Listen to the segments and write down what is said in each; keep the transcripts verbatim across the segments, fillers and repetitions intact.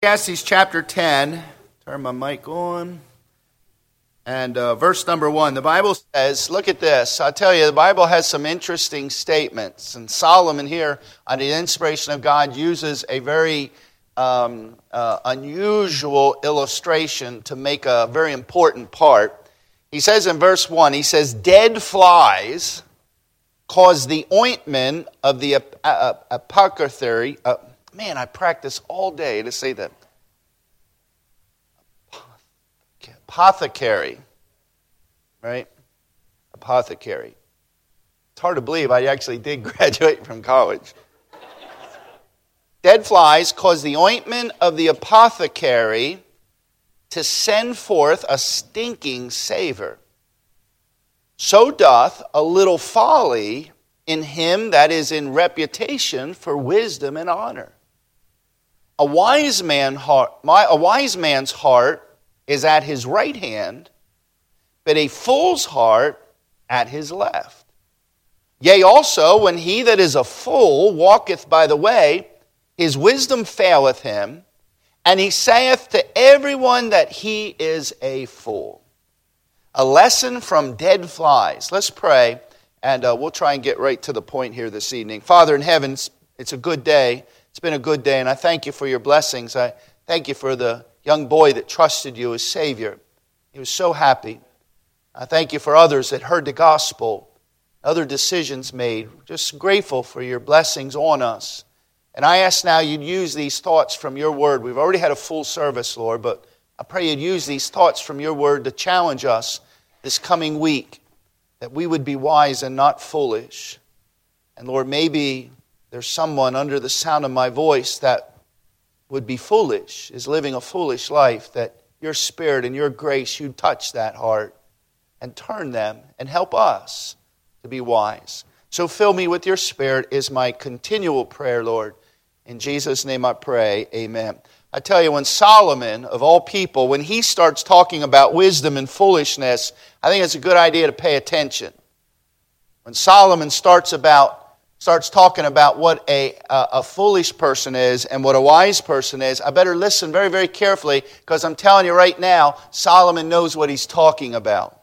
Ecclesiastes chapter ten, turn my mic on, and uh, verse number one. The Bible says, look at this. I tell you, the Bible has some interesting statements. And Solomon here, under the inspiration of God, uses a very um, uh, unusual illustration to make a very important part. He says in verse one, he says, dead flies cause the ointment of the ap- ap- apothecary. Uh, Man, I practice all day to say that. Apothecary. Right? Apothecary. It's hard to believe I actually did graduate from college. Dead flies cause the ointment of the apothecary to send forth a stinking savor. So doth a little folly in him that is in reputation for wisdom and honor. A wise man heart, my, a wise man's heart is at his right hand, but a fool's heart at his left. Yea, also, when he that is a fool walketh by the way, his wisdom faileth him, and he saith to everyone that he is a fool. A lesson from dead flies. Let's pray, and uh, we'll try and get right to the point here this evening. Father in heaven, it's a good day. It's been a good day, and I thank you for your blessings. I thank you for the young boy that trusted you as Savior. He was so happy. I thank you for others that heard the gospel, other decisions made. Just grateful for your blessings on us. And I ask now you'd use these thoughts from your word. We've already had a full service, Lord, but I pray you'd use these thoughts from your word to challenge us this coming week, that we would be wise and not foolish. And Lord, maybe there's someone under the sound of my voice that would be foolish, is living a foolish life, that your Spirit and your grace, you'd touch that heart and turn them and help us to be wise. So fill me with your Spirit is my continual prayer, Lord. In Jesus' name I pray, amen. I tell you, when Solomon, of all people, when he starts talking about wisdom and foolishness, I think it's a good idea to pay attention. When Solomon starts about starts talking about what a, a, a foolish person is and what a wise person is, I better listen very, very carefully, because I'm telling you right now, Solomon knows what he's talking about.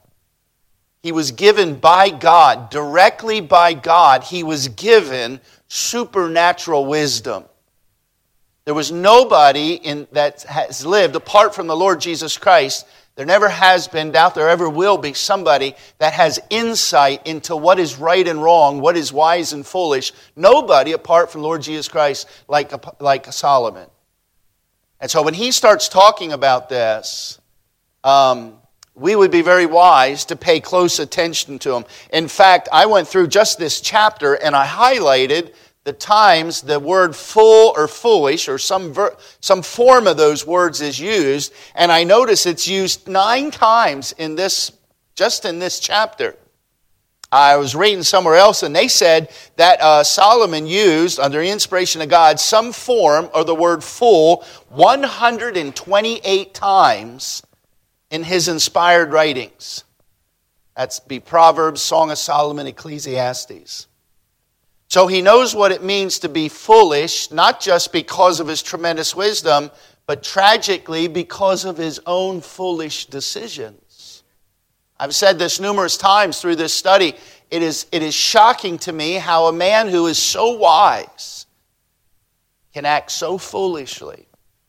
He was given by God, directly by God, he was given supernatural wisdom. There was nobody in, that has lived apart from the Lord Jesus Christ. There never has been, doubt there ever will be, somebody that has insight into what is right and wrong, what is wise and foolish. Nobody apart from Lord Jesus Christ like, like Solomon. And so when he starts talking about this, um, we would be very wise to pay close attention to him. In fact, I went through just this chapter and I highlighted the times the word fool or foolish or some ver- some form of those words is used, and I notice it's used nine times in this, just in this chapter. I was reading somewhere else, and they said that uh, Solomon used, under the inspiration of God, some form of the word fool one hundred twenty-eight times in his inspired writings. That's be Proverbs, Song of Solomon, Ecclesiastes. So he knows what it means to be foolish, not just because of his tremendous wisdom, but tragically because of his own foolish decisions. I've said this numerous times through this study. It is, it is shocking to me how a man who is so wise can act so foolishly.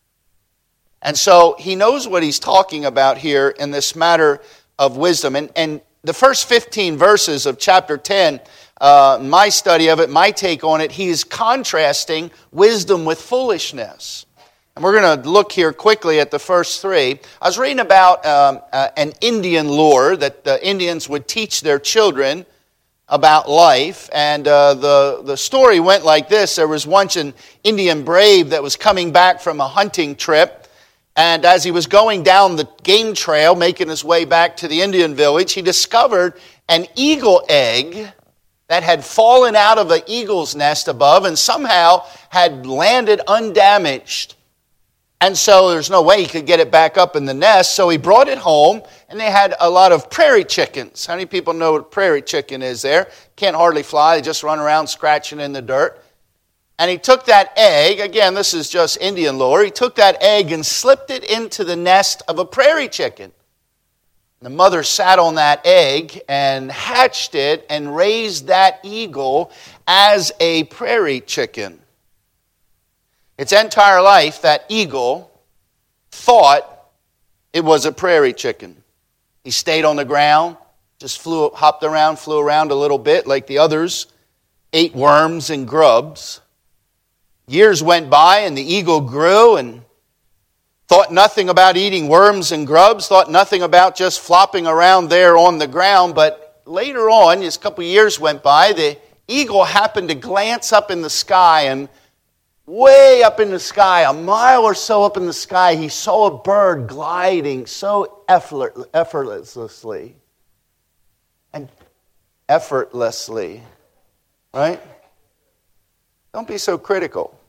And so he knows what he's talking about here in this matter of wisdom. And, and the first fifteen verses of chapter ten, Uh, my study of it, my take on it, he is contrasting wisdom with foolishness. And we're going to look here quickly at the first three. I was reading about um, uh, an Indian lore that the Indians would teach their children about life. And uh, the, the story went like this. There was once an Indian brave that was coming back from a hunting trip. And as he was going down the game trail, making his way back to the Indian village, he discovered an eagle egg that had fallen out of an eagle's nest above and somehow had landed undamaged. And so there's no way he could get it back up in the nest, so he brought it home, and they had a lot of prairie chickens. How many people know what a prairie chicken is there? Can't hardly fly, they just run around scratching in the dirt. And he took that egg, again, this is just Indian lore, he took that egg and slipped it into the nest of a prairie chicken. The mother sat on that egg and hatched it and raised that eagle as a prairie chicken. Its entire life, that eagle thought it was a prairie chicken. He stayed on the ground, just flew, hopped around, flew around a little bit like the others, ate worms and grubs. Years went by and the eagle grew and thought nothing about eating worms and grubs, thought nothing about just flopping around there on the ground. But later on, as a couple of years went by, the eagle happened to glance up in the sky, and way up in the sky, a mile or so up in the sky, he saw a bird gliding so effort, effortlessly. And effortlessly, right? Don't be so critical.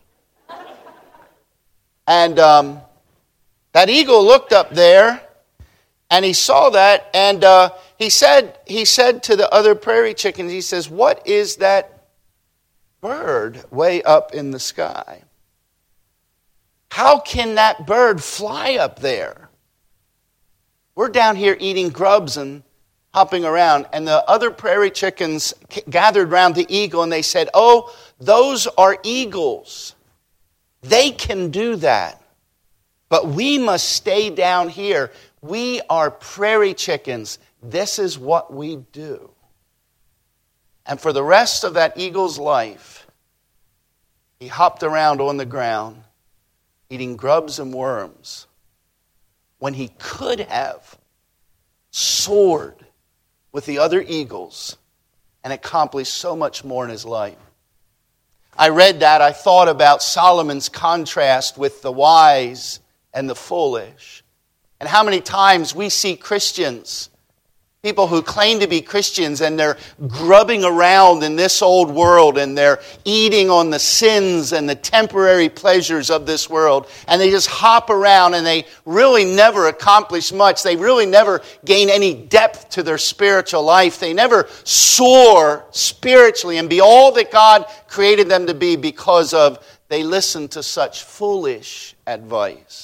And um, that eagle looked up there, and he saw that, and uh, he said, he said to the other prairie chickens, he says, "What is that bird way up in the sky? How can that bird fly up there? We're down here eating grubs and hopping around." And the other prairie chickens gathered around the eagle, and they said, "Oh, those are eagles. They can do that. But we must stay down here. We are prairie chickens. This is what we do." And for the rest of that eagle's life, he hopped around on the ground, eating grubs and worms, when he could have soared with the other eagles and accomplished so much more in his life. I read that, I thought about Solomon's contrast with the wise and the foolish. And how many times we see Christians, people who claim to be Christians, and they're grubbing around in this old world, and they're eating on the sins and the temporary pleasures of this world, and they just hop around and they really never accomplish much. They really never gain any depth to their spiritual life. They never soar spiritually and be all that God created them to be because of they listen to such foolish advice.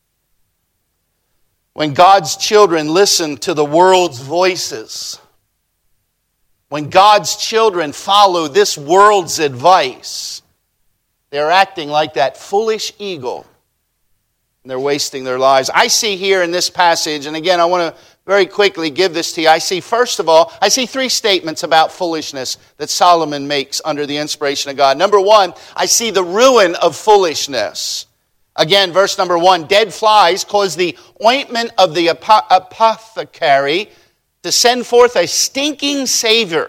When God's children listen to the world's voices, when God's children follow this world's advice, they're acting like that foolish eagle, and they're wasting their lives. I see here in this passage, and again, I want to very quickly give this to you. I see, first of all, I see three statements about foolishness that Solomon makes under the inspiration of God. Number one, I see the ruin of foolishness. Again, verse number one, dead flies cause the ointment of the apothecary to send forth a stinking savor.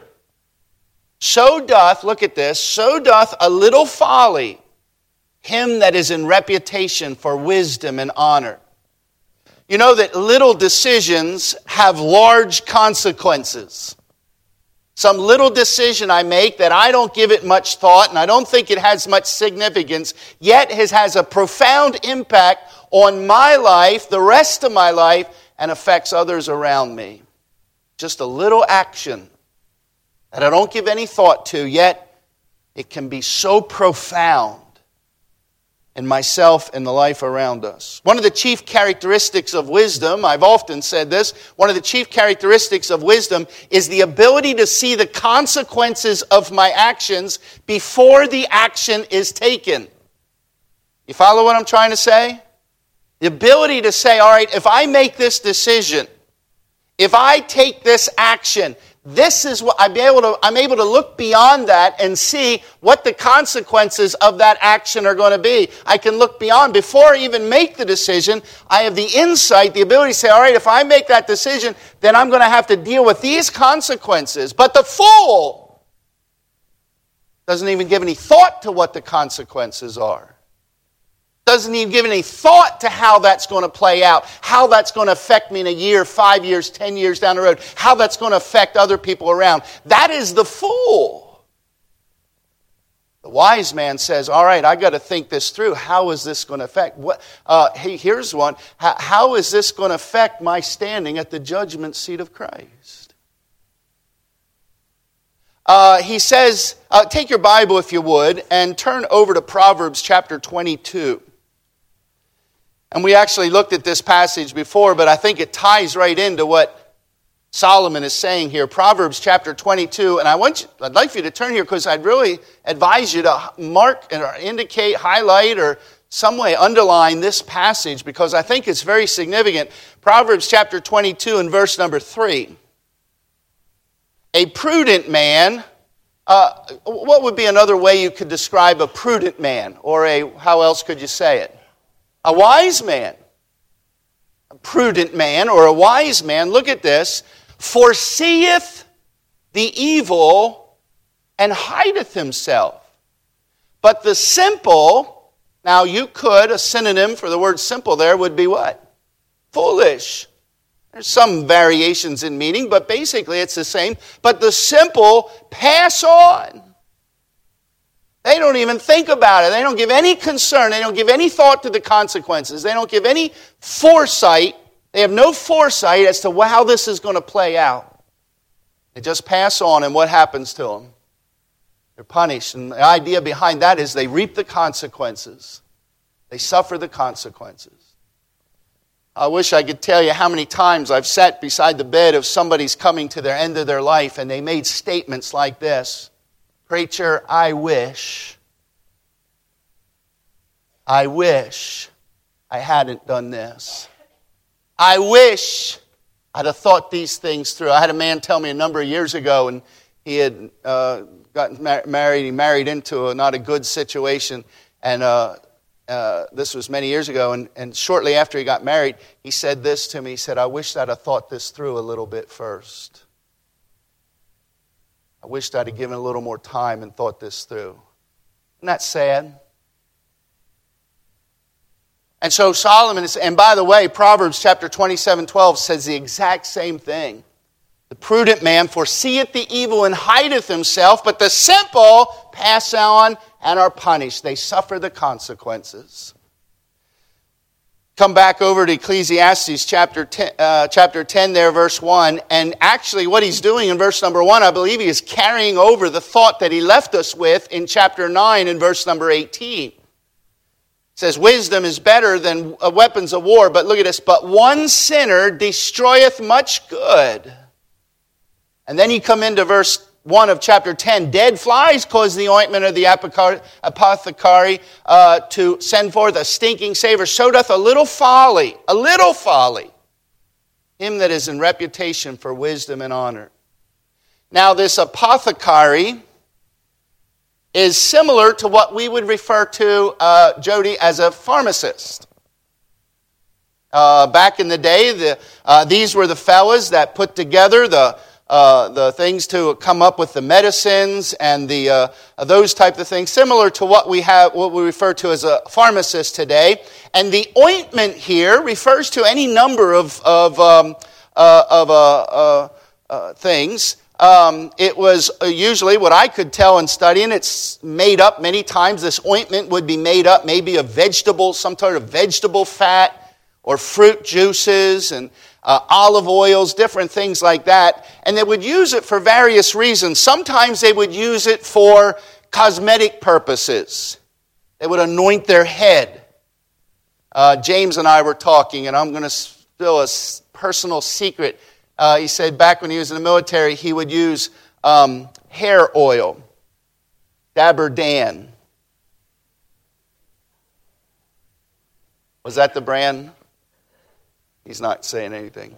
So doth, look at this, so doth a little folly him that is in reputation for wisdom and honor. You know that little decisions have large consequences. Some little decision I make that I don't give it much thought and I don't think it has much significance, yet it has a profound impact on my life, the rest of my life, and affects others around me. Just a little action that I don't give any thought to, yet it can be so profound in myself and the life around us. One of the chief characteristics of wisdom, I've often said this, one of the chief characteristics of wisdom is the ability to see the consequences of my actions before the action is taken. You follow what I'm trying to say? The ability to say, all right, if I make this decision, if I take this action, this is what I'm able to, I'm able to look beyond that and see what the consequences of that action are going to be. I can look beyond. Before I even make the decision, I have the insight, the ability to say, all right, if I make that decision, then I'm going to have to deal with these consequences. But the fool doesn't even give any thought to what the consequences are. Doesn't even give any thought to how that's going to play out, how that's going to affect me in a year, five years, ten years down the road, how that's going to affect other people around. That is the fool. The wise man says, all right, I got to think this through. How is this going to affect? What? Uh, hey, here's one. How, how is this going to affect my standing at the judgment seat of Christ? Uh, he says, uh, take your Bible if you would, and turn over to Proverbs chapter twenty-two. And we actually looked at this passage before, but I think it ties right into what Solomon is saying here. Proverbs chapter twenty-two, and I want you, I'd like for you to turn here because I'd really advise you to mark or indicate, highlight, or some way underline this passage because I think it's very significant. Proverbs chapter twenty-two and verse number three. A prudent man, uh, what would be another way you could describe a prudent man? Or a, how else could you say it? A wise man. A prudent man or a wise man, look at this, foreseeth the evil and hideth himself. But the simple, now you could, a synonym for the word simple there would be what? Foolish. There's some variations in meaning, but basically it's the same. But the simple pass on. They don't even think about it. They don't give any concern. They don't give any thought to the consequences. They don't give any foresight. They have no foresight as to how this is going to play out. They just pass on, and what happens to them? They're punished. And the idea behind that is they reap the consequences. They suffer the consequences. I wish I could tell you how many times I've sat beside the bed of somebody's coming to their end of their life and they made statements like this. Preacher, I wish, I wish I hadn't done this. I wish I'd have thought these things through. I had a man tell me a number of years ago, and he had uh, gotten mar- married. He married into a, not a good situation, and uh, Uh, this was many years ago, and, and shortly after he got married, he said this to me. He said, I wish I'd have thought this through a little bit first. I wished I'd have given a little more time and thought this through. Isn't that sad? And so Solomon is, and by the way, Proverbs chapter twenty-seven twelve says the exact same thing. The prudent man foreseeth the evil and hideth himself, but the simple pass on and are punished. They suffer the consequences. Come back over to Ecclesiastes chapter ten, uh, chapter ten there, verse one. And actually what he's doing in verse number one, I believe he is carrying over the thought that he left us with in chapter nine and verse number eighteen. It says, wisdom is better than weapons of war. But look at this. But one sinner destroyeth much good. And then you come into verse one of chapter ten. Dead flies cause the ointment of the apothecary uh, to send forth a stinking savor. So doth a little folly, a little folly, him that is in reputation for wisdom and honor. Now this apothecary is similar to what we would refer to, uh, Jody, as a pharmacist. Uh, back in the day, the, uh, these were the fellas that put together the Uh, the things to come up with the medicines and the uh, those type of things, similar to what we have, what we refer to as a pharmacist today. And the ointment here refers to any number of of um, uh, of uh, uh, uh, things. Um, it was usually what I could tell in studying. It's made up many times. This ointment would be made up maybe of vegetables, some sort of vegetable fat or fruit juices and Uh, olive oils, different things like that. And they would use it for various reasons. Sometimes they would use it for cosmetic purposes. They would anoint their head. Uh, James and I were talking, and I'm going to spill a personal secret. Uh, he said back when he was in the military, he would use um, hair oil, Dabber Dan. Was that the brand? He's not saying anything.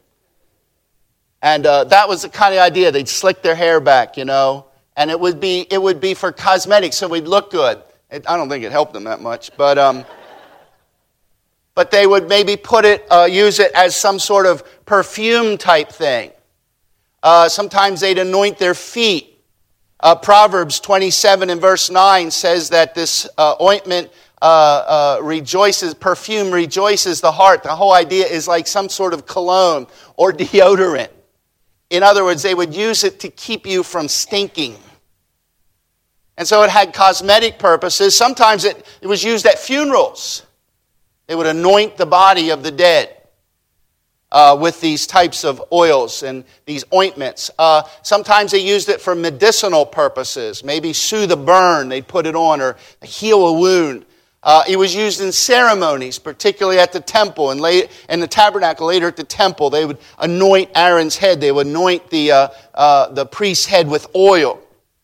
And uh, that was the kind of idea. They'd slick their hair back, you know, and it would be it would be for cosmetics, so we'd look good. It, I don't think it helped them that much, but um, but they would maybe put it, uh, use it as some sort of perfume type thing. Uh, sometimes they'd anoint their feet. Uh, Proverbs twenty-seven and verse nine says that this uh, ointment Uh, uh, rejoices, perfume rejoices the heart. The whole idea is like some sort of cologne or deodorant. In other words, they would use it to keep you from stinking. And so it had cosmetic purposes. Sometimes it, it was used at funerals. They would anoint the body of the dead. uh, with these types of oils and these ointments. Uh, sometimes they used it for medicinal purposes, maybe soothe a burn, they'd put it on, or heal a wound. Uh, it was used in ceremonies, particularly at the temple and late, in the tabernacle. Later at the temple, they would anoint Aaron's head. They would anoint the uh, uh, the priest's head with oil.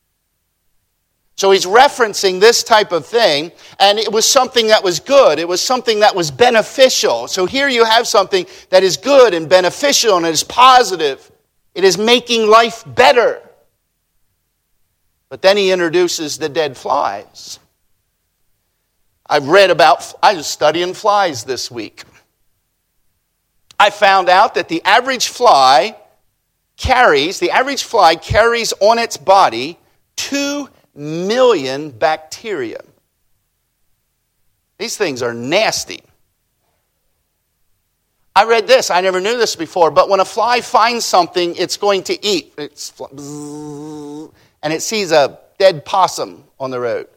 So he's referencing this type of thing, and it was something that was good. It was something that was beneficial. So here you have something that is good and beneficial and it is positive. It is making life better. But then he introduces the dead flies. I've read about, I was studying flies this week. I found out that the average fly carries, the average fly carries on its body two million bacteria. These things are nasty. I read this, I never knew this before, but when a fly finds something it's going to eat, it's, and it sees a dead possum on the road.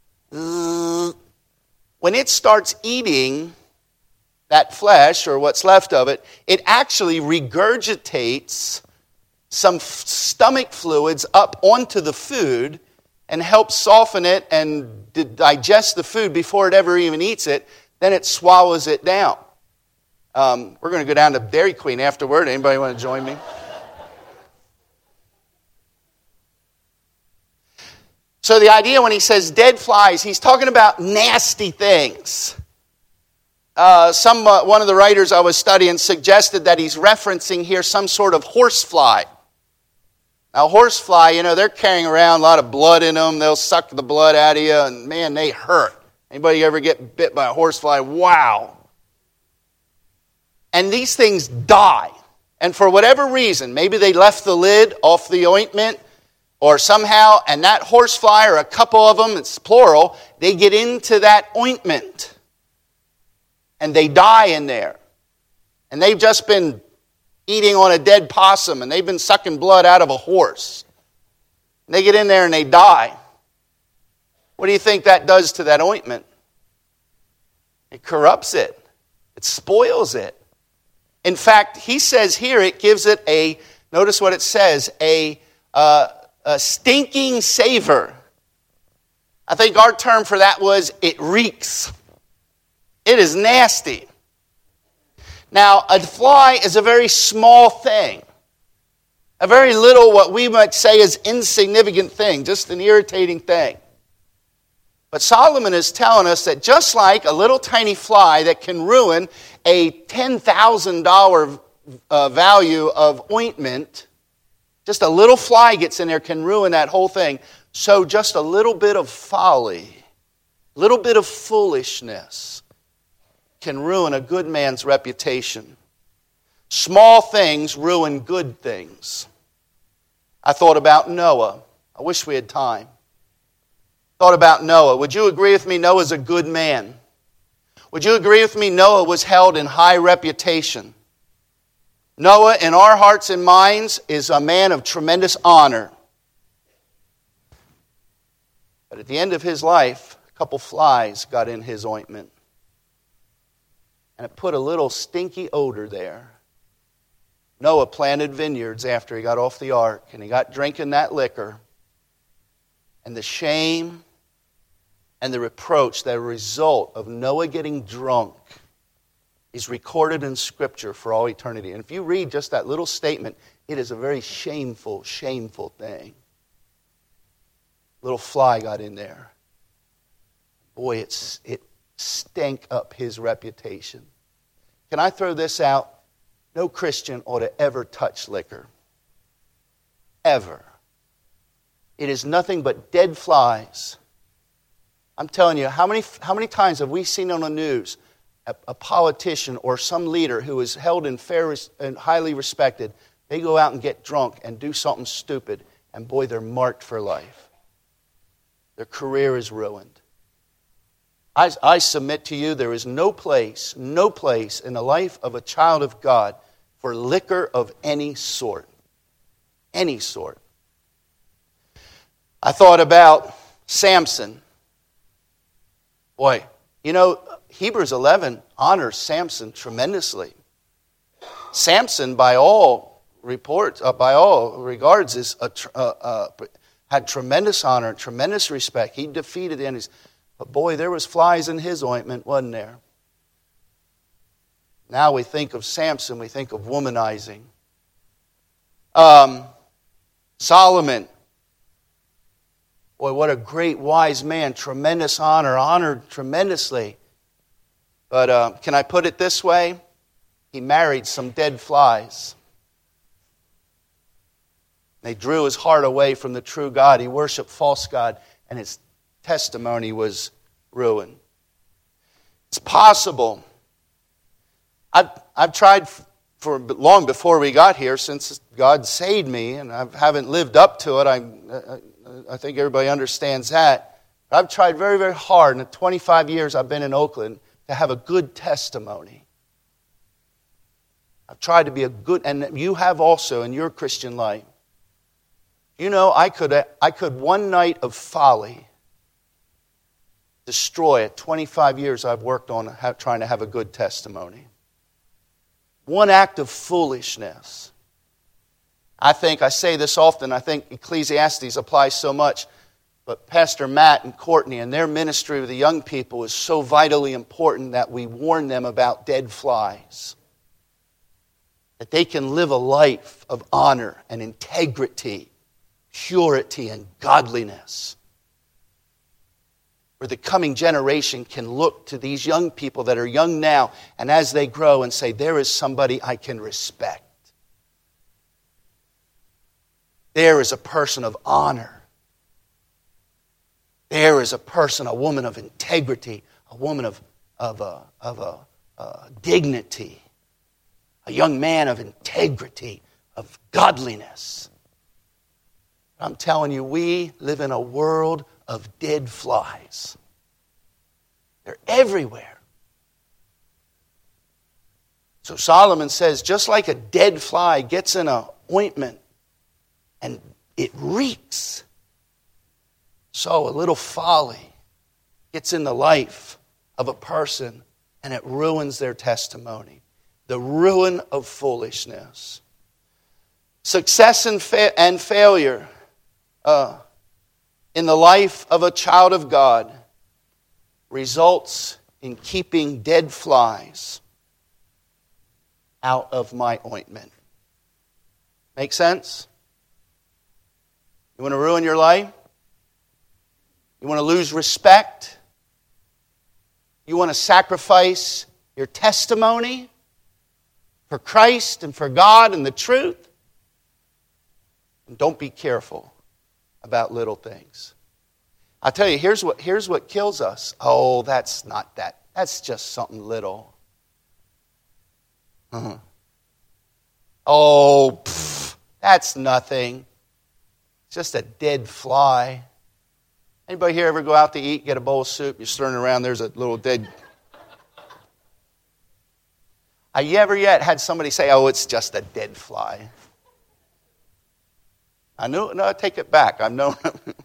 When it starts eating that flesh or what's left of it, it actually regurgitates some stomach fluids up onto the food and helps soften it and digest the food before it ever even eats it. Then it swallows it down. Um, we're going to go down to Dairy Queen afterward. Anybody want to join me? So the idea when he says dead flies, he's talking about nasty things. Uh, some uh, one of the writers I was studying suggested that he's referencing here some sort of horsefly. Now, horsefly, you know, they're carrying around a lot of blood in them. They'll suck the blood out of you, and man, they hurt. Anybody ever get bit by a horsefly? Wow. And these things die. And for whatever reason, maybe they left the lid off the ointment, or somehow, and that horsefly, or a couple of them, it's plural, they get into that ointment. And they die in there. And they've just been eating on a dead possum, and they've been sucking blood out of a horse. And they get in there and they die. What do you think that does to that ointment? It corrupts it. It spoils it. In fact, he says here it gives it a, notice what it says, a, uh, a stinking savor. I think our term for that was it reeks. It is nasty. Now, a fly is a very small thing. A very little, what we might say is insignificant thing, just an irritating thing. But Solomon is telling us that just like a little tiny fly that can ruin a ten thousand dollars uh, value of ointment, just a little fly gets in there can ruin that whole thing. So just a little bit of folly, a little bit of foolishness can ruin a good man's reputation. Small things ruin good things. I thought about Noah. I wish we had time. Thought about Noah. Would you agree with me Noah's a good man? Would you agree with me Noah was held in high reputation? Noah, in our hearts and minds, is a man of tremendous honor. But at the end of his life, a couple flies got in his ointment. And it put a little stinky odor there. Noah planted vineyards after he got off the ark, and he got drinking that liquor. And the shame and the reproach, the result of Noah getting drunk, is recorded in Scripture for all eternity. And if you read just that little statement, it is a very shameful, shameful thing. Little fly got in there. Boy, it's it stank up his reputation. Can I throw this out? No Christian ought to ever touch liquor. Ever. It is nothing but dead flies. I'm telling you, how many how many times have we seen on the news a, a politician or some leader who is held in fair and highly respected, they go out and get drunk and do something stupid, and boy, they're marked for life. Their career is ruined. I, I submit to you, there is no place, no place in the life of a child of God for liquor of any sort. Any sort. I thought about Samson. Boy, you know, Hebrews eleven honors Samson tremendously. Samson, by all reports, uh, by all regards, is a tr- uh, uh, had tremendous honor and tremendous respect. He defeated enemies. But boy, there was flies in his ointment, wasn't there? Now we think of Samson, we think of womanizing. Um, Solomon. Boy, what a great, wise man. Tremendous honor, honored tremendously. But uh, can I put it this way? He married some dead flies. They drew his heart away from the true God. He worshiped false God, and his testimony was ruined. It's possible. I've, I've tried for long before we got here, since God saved me, and I haven't lived up to it. I, I, I think everybody understands that. I've tried very, very hard in the twenty-five years I've been in Oakland to have a good testimony. I've tried to be a good, and you have also in your Christian life. You know, I could, I could one night of folly destroy it. twenty-five years I've worked on have, trying to have a good testimony. One act of foolishness. I think, I say this often, I think Ecclesiastes applies so much, but Pastor Matt and Courtney and their ministry with the young people is so vitally important that we warn them about dead flies. That they can live a life of honor and integrity, purity and godliness. Where the coming generation can look to these young people that are young now, and as they grow and say, there is somebody I can respect. There is a person of honor. There is a person, a woman of integrity, a woman of, of, a, of a, uh, dignity, a young man of integrity, of godliness. I'm telling you, we live in a world of dead flies. They're everywhere. So Solomon says, just like a dead fly gets in an ointment and it reeks, so a little folly gets in the life of a person and it ruins their testimony. The ruin of foolishness. Success and, fa- and failure uh, in the life of a child of God results in keeping dead flies out of my ointment. Make sense? You want to ruin your life? You want to lose respect? You want to sacrifice your testimony for Christ and for God and the truth? And don't be careful about little things. I'll tell you, here's what, here's what kills us. Oh, that's not that. That's just something little. Uh-huh. Oh, pff, that's nothing. It's just a dead fly. Anybody here ever go out to eat, get a bowl of soup, you're stirring around, there's a little dead... I never yet had somebody say, oh, it's just a dead fly. I know, no, I take it back. I've known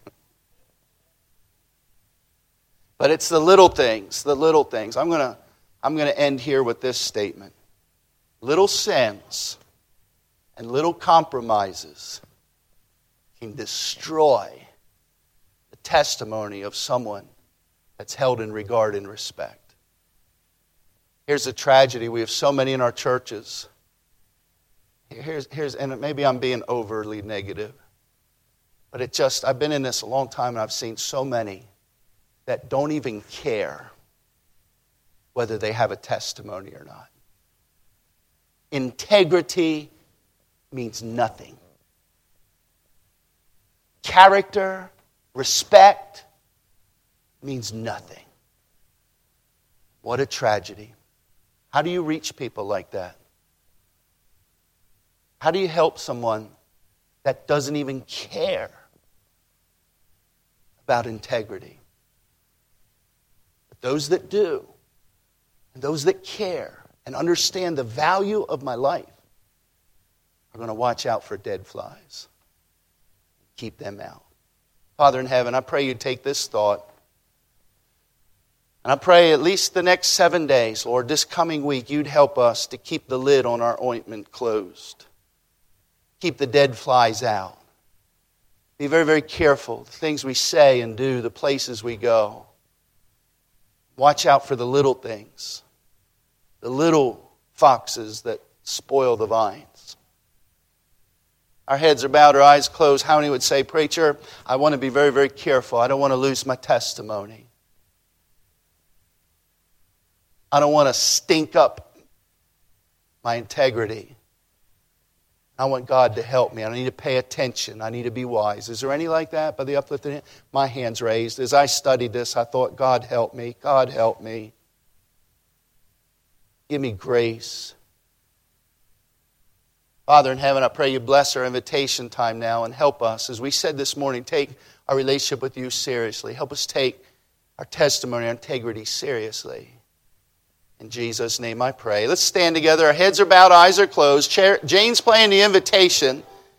But it's the little things, the little things. I'm gonna, I'm gonna end here with this statement. Little sins and little compromises can destroy the testimony of someone that's held in regard and respect. Here's a tragedy. We have so many in our churches. Here's, here's, and maybe I'm being overly negative, but it just, I've been in this a long time and I've seen so many that don't even care whether they have a testimony or not. Integrity means nothing. Character, respect means nothing. What a tragedy. How do you reach people like that? How do you help someone that doesn't even care about integrity? But those that do, and those that care and understand the value of my life are going to watch out for dead flies. Keep them out. Father in heaven, I pray you take this thought And I pray at least the next seven days, Lord, this coming week, you'd help us to keep the lid on our ointment closed. Keep the dead flies out. Be very, very careful. The things we say and do, the places we go. Watch out for the little things. The little foxes that spoil the vines. Our heads are bowed, our eyes closed. How many would say, preacher, I want to be very, very careful. I don't want to lose my testimony. I don't want to stink up my integrity. I want God to help me. I need to pay attention. I need to be wise. Is there any like that by the uplifted hand? My hand's raised. As I studied this, I thought, God help me. God help me. Give me grace. Father in heaven, I pray you bless our invitation time now and help us. As we said this morning, take our relationship with you seriously. Help us take our testimony, our integrity seriously. In Jesus' name I pray. Let's stand together. Our heads are bowed, eyes are closed. Jane's playing the invitation.